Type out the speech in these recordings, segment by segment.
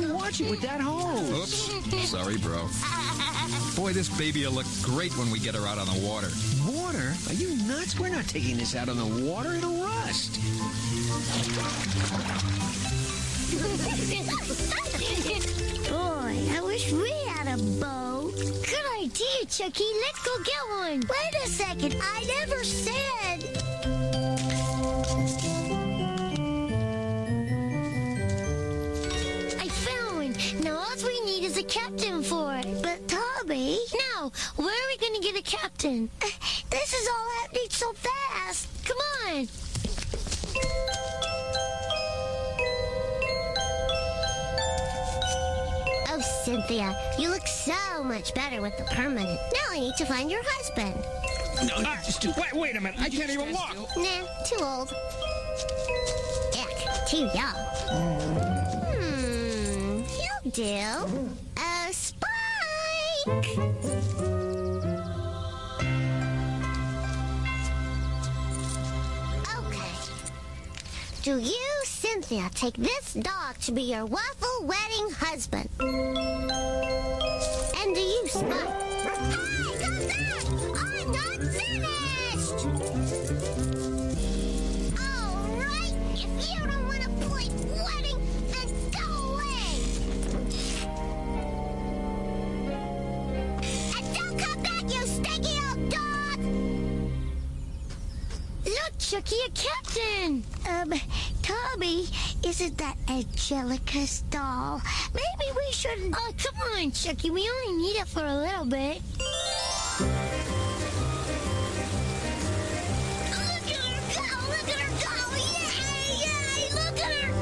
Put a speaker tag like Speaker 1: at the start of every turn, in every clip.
Speaker 1: watch it with that hose.
Speaker 2: Oops. Sorry, bro. Boy, this baby will look great when we get her out on the water.
Speaker 1: Water? Are you nuts? We're not taking this out on the water. It'll rust.
Speaker 3: Boy, I wish we had a boat. Good idea, Chucky. Let's go get one. Wait a second. I never said... I found one. Now all we need is a captain for it. But Tommy... Now, where are we going to get a captain? This is all happening so fast. Come on. Oh, Cynthia, you look so much better with the permanent. Now I need to find your husband.
Speaker 1: No, just do...
Speaker 4: Wait a minute. I can't even walk.
Speaker 3: Nah, too old. Yuck, too young. He'll do. Spike! Okay. Do you, Cynthia, take this dog to be your waffle wedding husband? And do you, Spike? Hey, come back! I'm not finished! All right, if you don't want to play wedding, then go away! And don't come back, you stinky old dog! Look, Chucky, a captain! Tommy, isn't that Angelica's doll? Maybe we shouldn't... Oh, come on, Chucky. We only need it for a little bit. Look at her go! Look at her go! Yay! Yay! Look at her!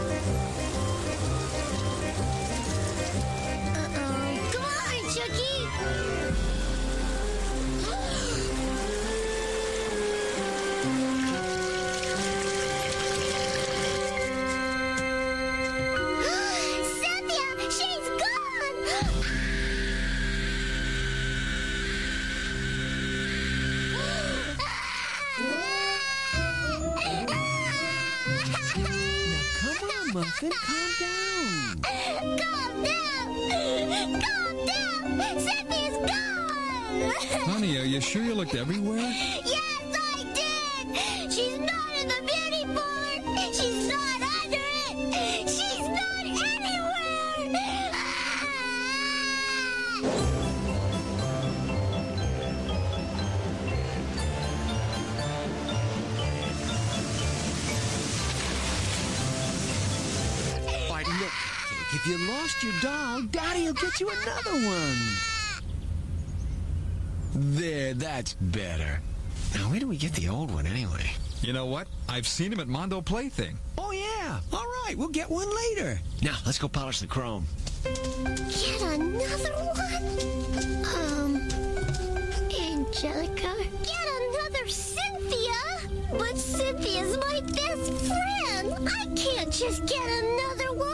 Speaker 3: Uh-oh. Come on, Chucky! Cynthia, she's gone!
Speaker 1: Come on, Muffin. Calm down.
Speaker 3: Calm down! Calm down! Cynthia's gone!
Speaker 2: Honey, are you sure you looked everywhere?
Speaker 3: Yes, I did! She's not in the beauty parlor! She's not under it! She's not anywhere!
Speaker 1: Why, look, if you lost your doll, Daddy'll get you another one. There, that's better. Now, where do we get the old one anyway?
Speaker 2: You know what? I've seen him at Mondo Plaything.
Speaker 1: Oh, yeah. All right, we'll get one later. Now, let's go polish the chrome.
Speaker 3: Get another one? Angelica? Get another Cynthia? But Cynthia's my best friend! I can't just get another one!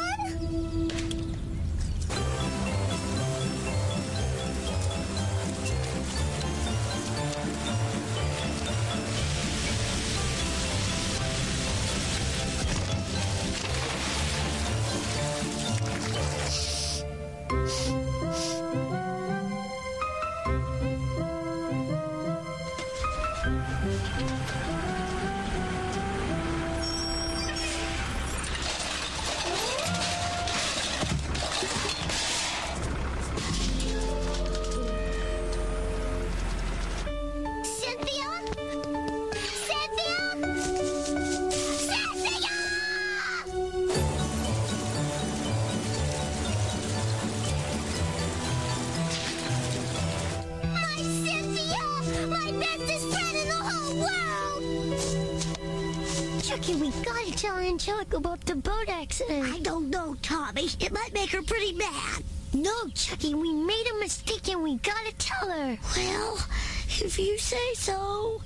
Speaker 3: Chucky, we gotta tell Angelica about the boat accident. I don't know, Tommy. It might make her pretty mad. No, Chucky, we made a mistake and we gotta tell her. Well, if you say so.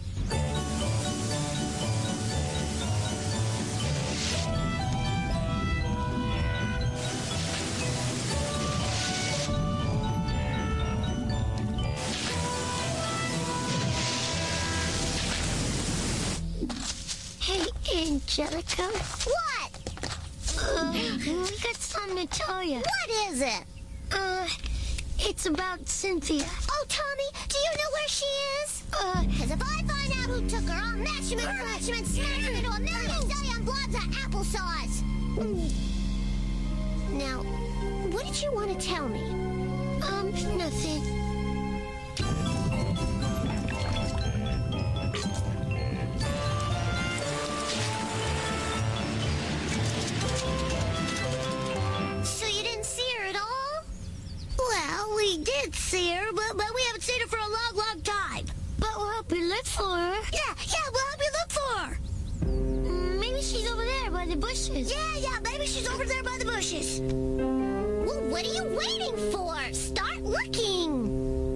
Speaker 3: Hey, Angelica. What? We got something to tell you. What is it? It's about Cynthia. Oh, Tommy, do you know where she is? Because if I find out who took her, I'll mash him and crush him and smash him into a million zillion blobs of applesauce. Now, what did you want to tell me? Nothing. So you didn't see her at all? Well, we did see her, but we haven't seen her for a long, long time. But we'll help you look for her. Yeah, we'll help you look for her. Maybe she's over there by the bushes. Yeah, maybe she's over there by the bushes. Well, what are you waiting for? Start looking.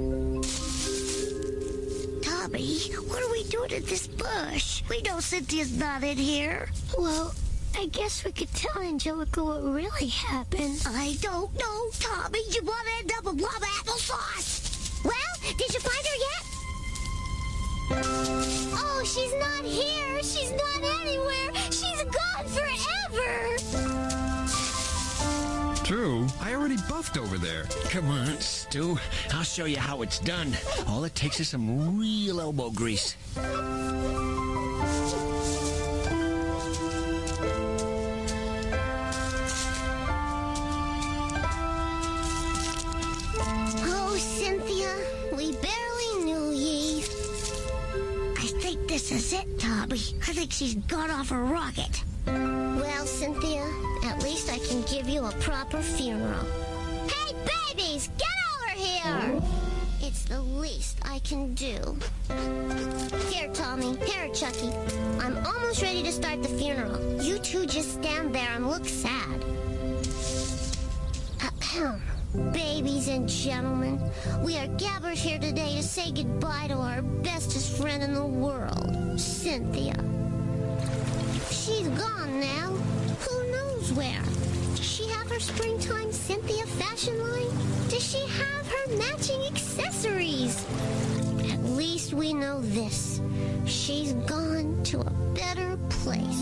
Speaker 3: Tommy, what are we doing at this bush? We know Cynthia's not in here. Well, I guess we could tell Angelica what really happened. I don't know, Tommy. You want to end up a blob of applesauce. Well, did you find her yet? Oh, she's not here. She's not anywhere. She's gone forever.
Speaker 2: True. I already buffed over there.
Speaker 1: Come on, Stu. I'll show you how it's done. All it takes is some real elbow grease.
Speaker 3: Oh, Cynthia, we barely knew ye. I think this is it, Tommy. I think she's gone off a rocket. Well, Cynthia, at least I can give you a proper funeral. Hey, babies, get over here! It's the least I can do. Here, Tommy. Here, Chucky. I'm almost ready to start the funeral. You two just stand there and look sad. Ahem. Babies and gentlemen, we are gathered here today to say goodbye to our bestest friend in the world, Cynthia. She's gone now. Who knows where? Does she have her springtime Cynthia fashion line? Does she have her matching accessories? At least we know this. She's gone to a better place.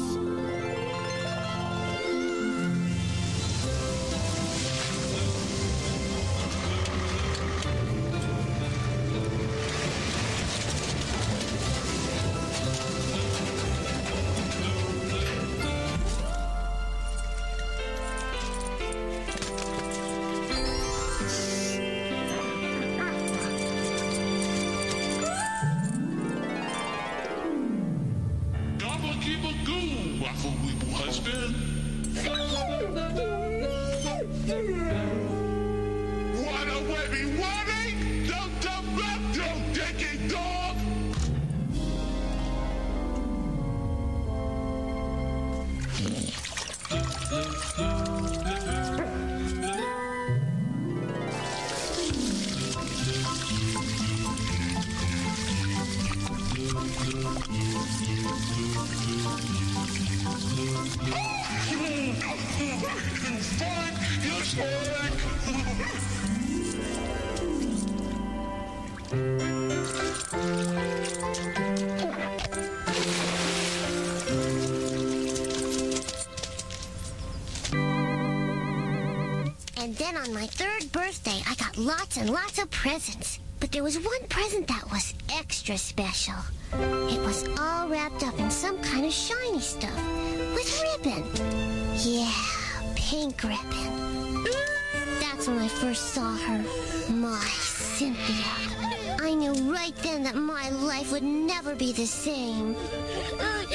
Speaker 3: And then on my third birthday, I got lots and lots of presents. But there was one present that was extra special. It was all wrapped up in some kind of shiny stuff with ribbon. Yeah, pink ribbon. That's when I first saw her. My Cynthia. I knew right then that my life would never be the same. Not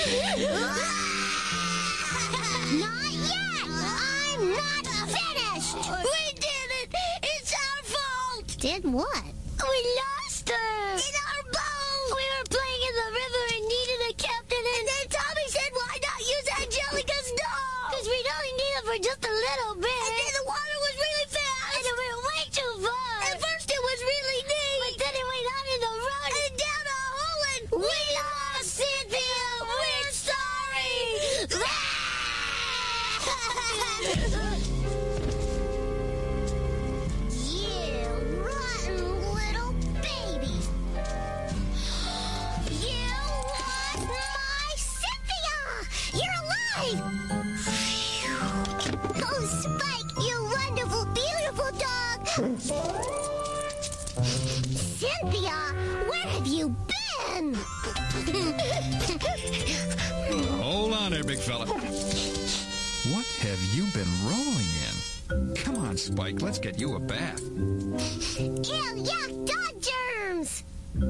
Speaker 3: yet! I'm not finished! We did it! It's our fault! Did what? We lost her! In our boat! We were playing in the river and needed a captain, and then Tommy said, why not use Angelica's doll? Because we'd only need it for just a little bit. And then the water was really fast! And it went way too far! At first it was really deep! But then it went out in the road and down a hole, and we lost Cynthia! We're sorry! You rotten little baby! Cynthia, where have you been?
Speaker 2: Hold on there, big fella. What have you been rolling in? Come on, Spike, let's get you a bath.
Speaker 3: Ew, yuck, dog germs!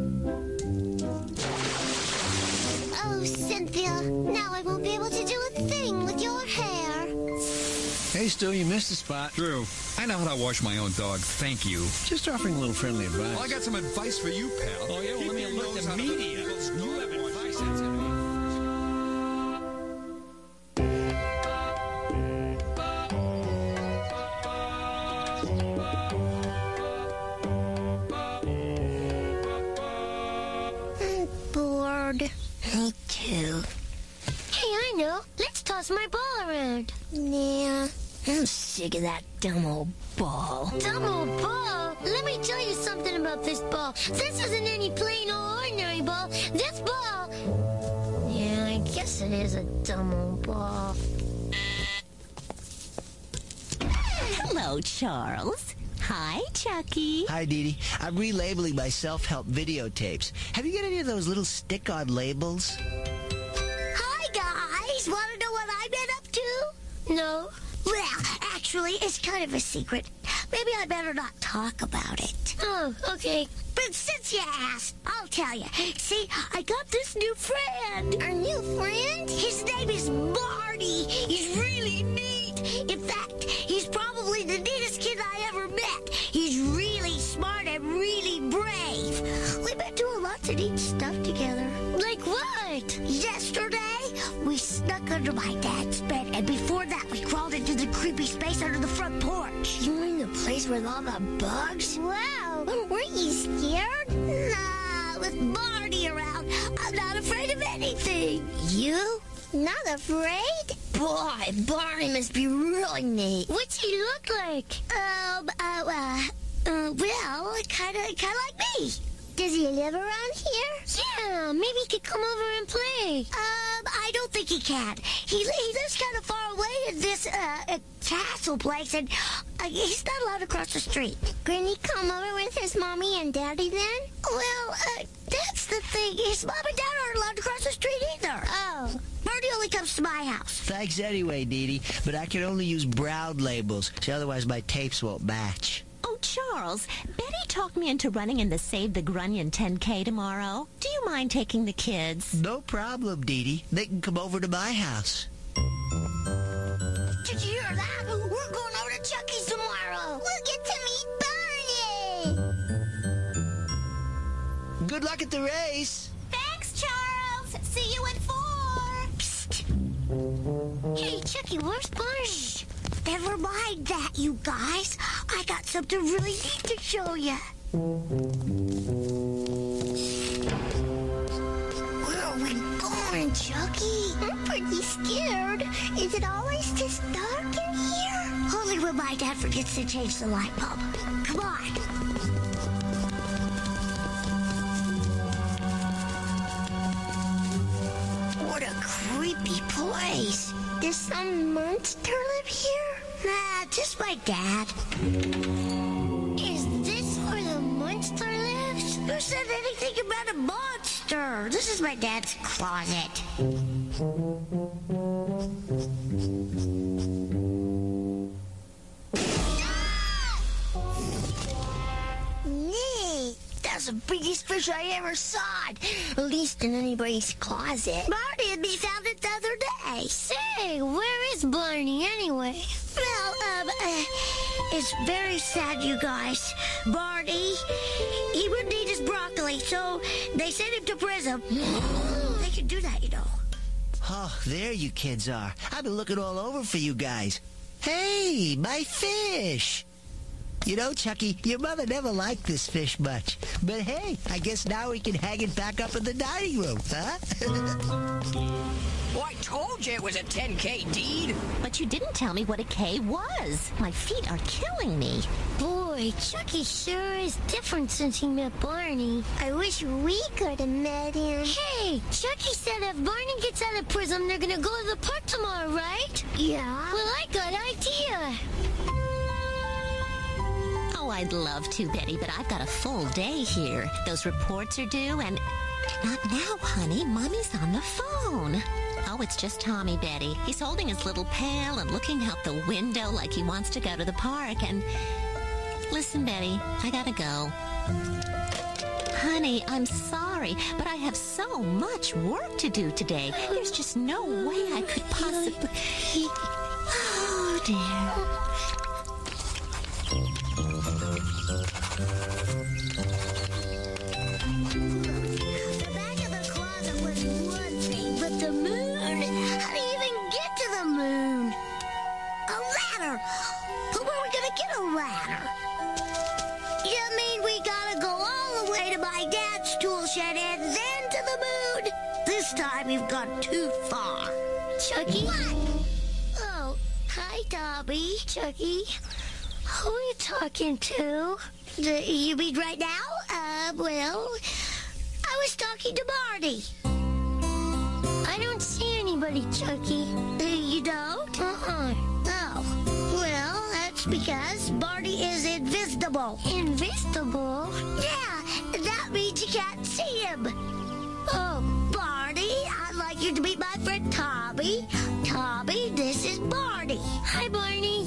Speaker 3: Oh, Cynthia, now I won't be able to do a thing with your hair.
Speaker 1: Hey, Stu, you missed a spot.
Speaker 2: Drew, I know how to wash my own dog. Thank you.
Speaker 1: Just offering a little friendly advice.
Speaker 2: Well, I got some advice for you, pal.
Speaker 1: Oh, yeah? Well, let me alert the media. You have advice.
Speaker 3: I'm bored. Me too. Hey, I know. Let's toss my ball around. Nah, I'm sick of that dumb old ball. Dumb old ball? Let me tell you something about this ball. This isn't any plain old ordinary ball. This ball... Yeah, I guess it is a dumb old ball.
Speaker 4: Hello, Charles. Hi, Chucky.
Speaker 5: Hi, Dee Dee. I'm relabeling my self-help videotapes. Have you got any of those little stick-on labels?
Speaker 3: Hi, guys. Want to know what I've been up to? No. Well, actually, it's kind of a secret. Maybe I better not talk about it. Oh, okay. But since you asked, I'll tell you. See, I got this new friend. Our new friend? His name is Barney. He's really neat. In fact, he's probably the neatest kid I ever met. He's really smart and really brave. We've been doing lots of neat stuff together. Like what? Yesterday, we snuck under my dad's bed, and before that, we crawled into the creepy space under the front porch. You mean the place with all the bugs? Wow. Weren't you scared? Nah, with Barney around, I'm not afraid of anything. You? Not afraid? Boy, Barney must be really neat. What's he look like? Well, kind of like me. Does he live around here? Yeah, maybe he could come over and play. I don't think he can. He lives kind of far away in this, castle place, and he's not allowed to cross the street. Couldn't he come over with his mommy and daddy then? Well, that's the thing. His mom and dad aren't allowed to cross the street either. Oh. Barney only comes to my house.
Speaker 5: Thanks anyway, Dee Dee, but I can only use brown labels, so otherwise my tapes won't match.
Speaker 4: Oh, Charles, Betty talked me into running in the Save the Grunion 10K tomorrow. Do you mind taking the kids?
Speaker 5: No problem, Dee Dee. They can come over to my house.
Speaker 3: Did you hear that? We're going over to Chucky's tomorrow. We'll get to meet Barney.
Speaker 5: Good luck at the race.
Speaker 4: Thanks, Charles. See you at 4.
Speaker 3: Psst. Hey, Chucky, where's Barney? Shh. Never mind that, you guys. I got something really neat to show you. Where are we going, Chucky? I'm pretty scared. Is it always this dark in here? Only when my dad forgets to change the light bulb. Come on. What a creepy place. Does some monster live here? Nah, just my dad. Is this where the monster lives? Who said anything about a monster? This is my dad's closet. Neat. That's the biggest fish I ever saw. At least in anybody's closet. Barney and me found it the other day. Say, where is Barney anyway? Well, it's very sad, you guys. Barney, he wouldn't eat his broccoli, so they sent him to prison. They can do that, you know.
Speaker 5: Oh, there you kids are. I've been looking all over for you guys. Hey, my fish! You know, Chucky, your mother never liked this fish much. But hey, I guess now we can hang it back up in the dining room, huh?
Speaker 1: Well, I told you it was a 10K deed.
Speaker 4: But you didn't tell me what a K was. My feet are killing me.
Speaker 3: Boy, Chucky sure is different since he met Barney. I wish we could have met him. Hey, Chucky said if Barney gets out of prison, they're gonna go to the park tomorrow, right? Yeah. Well, I got an idea.
Speaker 4: Oh, I I'd love to, Betty, but I've got a full day here. Those reports are due, and... Not now, honey. Mommy's on the phone. Oh, it's just Tommy, Betty. He's holding his little pail and looking out the window like he wants to go to the park, and... Listen, Betty, I gotta go. Honey, I'm sorry, but I have so much work to do today. There's just no way I could possibly... Oh, dear.
Speaker 3: The back of the closet was one thing, but the moon? How do you even get to the moon? A ladder! But where are we gonna get a ladder? You mean we gotta go all the way to my dad's tool shed and then to the moon? This time you've gone too far. Chucky? What? Oh, hi, Dobby. Chucky. Who are you talking to? You mean right now? Well, I was talking to Barney. I don't see anybody, Chucky. You don't? Oh. Well, that's because Barney is invisible. Invisible? Yeah, that means you can't see him. Oh, Barney, I'd like you to meet my friend Tommy. Tommy, this is Barney. Hi, Barney.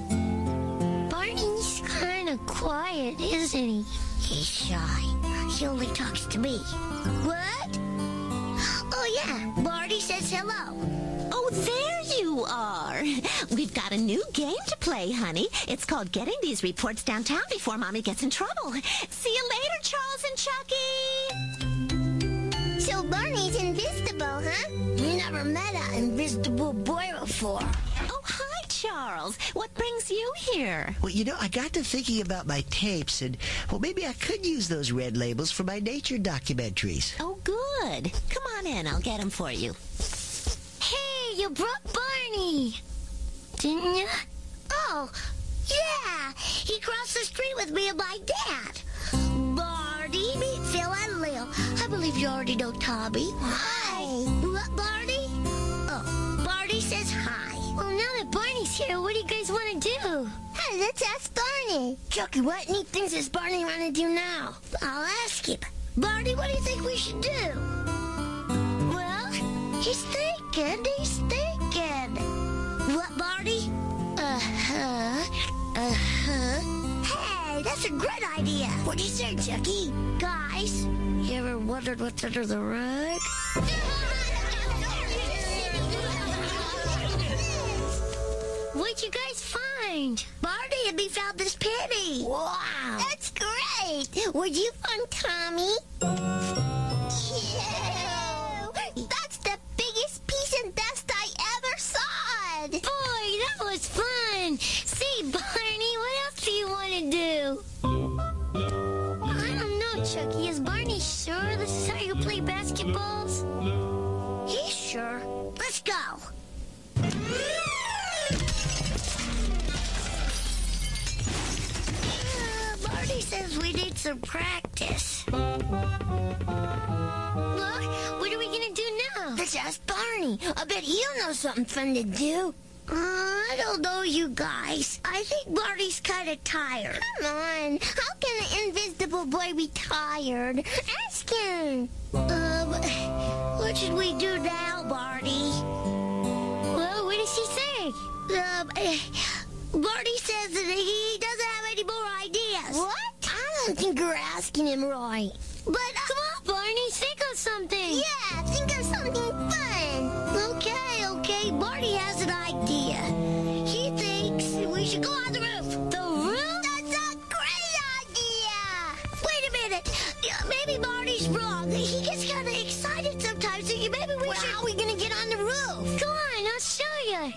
Speaker 3: Barney's kind of quiet, isn't he? He's shy. He only talks to me. What? Oh, yeah. Barney says hello.
Speaker 4: Oh, there you are. We've got a new game to play, honey. It's called Getting These Reports Downtown Before Mommy Gets in Trouble. See you later, Charles and Chucky.
Speaker 3: So Barney's invisible, huh? Never met an invisible boy before.
Speaker 4: Oh, hi, Charles. What brings you here?
Speaker 5: Well, I got to thinking about my tapes, and, well, maybe I could use those red labels for my nature documentaries.
Speaker 4: Oh, good. Come on in. I'll get them for you.
Speaker 3: Hey, you brought Barney. Didn't you? Oh, yeah. He crossed the street with me and my dad. Barney, meet Phil and Lil. I believe you already know Tommy. Hi. What, Barney? Oh, Barney says hi. Well, now that Barney's here, what do you guys want to do? Hey, let's ask Barney. Chucky, what neat things does Barney want to do now? I'll ask him. Barney, what do you think we should do? Well, he's thinking. What, Barney? Hey, that's a great idea. What do you say, Chucky? Guys, you ever wondered what's under the rug? What'd you guys find? Barney and me found this penny. Wow. That's great. Were you fun, Tommy? That's the biggest piece of dust I ever saw. Boy, that was fun. See, Barney, what else do you want to do? I don't know, Chucky. Is Barney sure this is how you play basketballs? He's sure. Let's go. Barney says we need some practice. Look, what are we gonna do now? Let's ask Barney. I bet he'll know something fun to do. I don't know, you guys. I think Barney's kind of tired. Come on. How can an invisible boy be tired? Ask him. What should we do now, Barney? Well, what does he say? Barney says that he doesn't have any more ideas. What? I don't think you're asking him right. But, come on, Barney, think of something. Yeah, think of something fun. Okay, Barney has an idea. He thinks we should go on the roof. The roof? That's a great idea. Wait a minute. Maybe Barney's wrong. He gets kind of excited sometimes, so maybe we should... How are we going to get on the roof? Come on, I'll show you.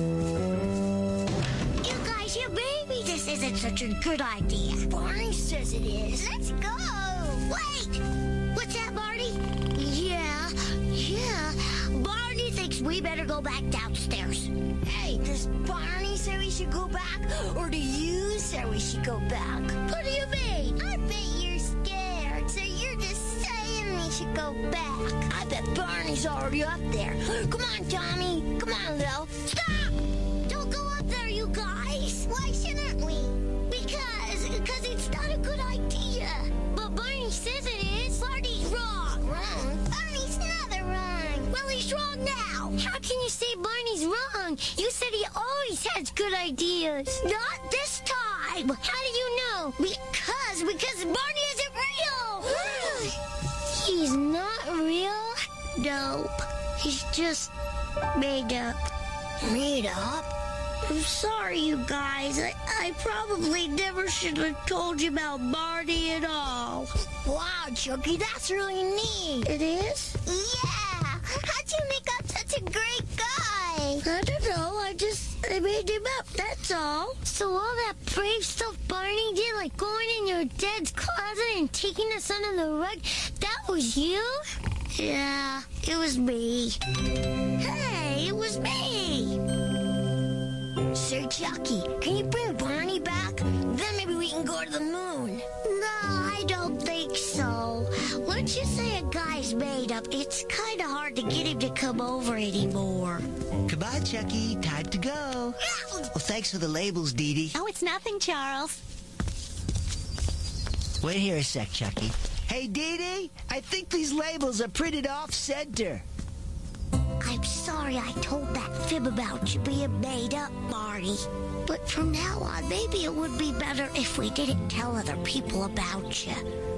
Speaker 3: Maybe this isn't such a good idea. Barney says it is. Let's go. Wait. What's that, Barney? Yeah. Barney thinks we better go back downstairs. Hey, does Barney say we should go back? Or do you say we should go back? What do you mean? I bet you're scared, so you're just saying we should go back. I bet Barney's already up there. Come on, Tommy. Come on, Lil. Stop! Don't go up there, you guys. Why shouldn't we? Because That's not a good idea. But Barney says it is. Barney's wrong. Wrong? Barney's never wrong. Well, he's wrong now. How can you say Barney's wrong? You said he always has good ideas. Not this time. How do you know? Because Barney isn't real. He's not real? Nope. He's just made up. Made up? I'm sorry, you guys. I probably never should have told you about Barney at all. Wow, Chucky, that's really neat. It is? Yeah. How'd you make up such a great guy? I don't know. I made him up, that's all. So all that brave stuff Barney did, like going in your dad's closet and taking us under the rug, that was you? Yeah, it was me. Hey, it was me. Sir Chucky, can you bring Barney back? Then maybe we can go to the moon. No, I don't think so. Once you say a guy's made up, it's kind of hard to get him to come over anymore.
Speaker 5: Come on, Chucky. Time to go. Well, thanks for the labels, Dee Dee.
Speaker 4: Oh, it's nothing, Charles.
Speaker 5: Wait here a sec, Chucky. Hey, Dee Dee, I think these labels are printed off-center.
Speaker 3: I'm sorry I told that fib about you being made up, Barney. But from now on, maybe it would be better if we didn't tell other people about you.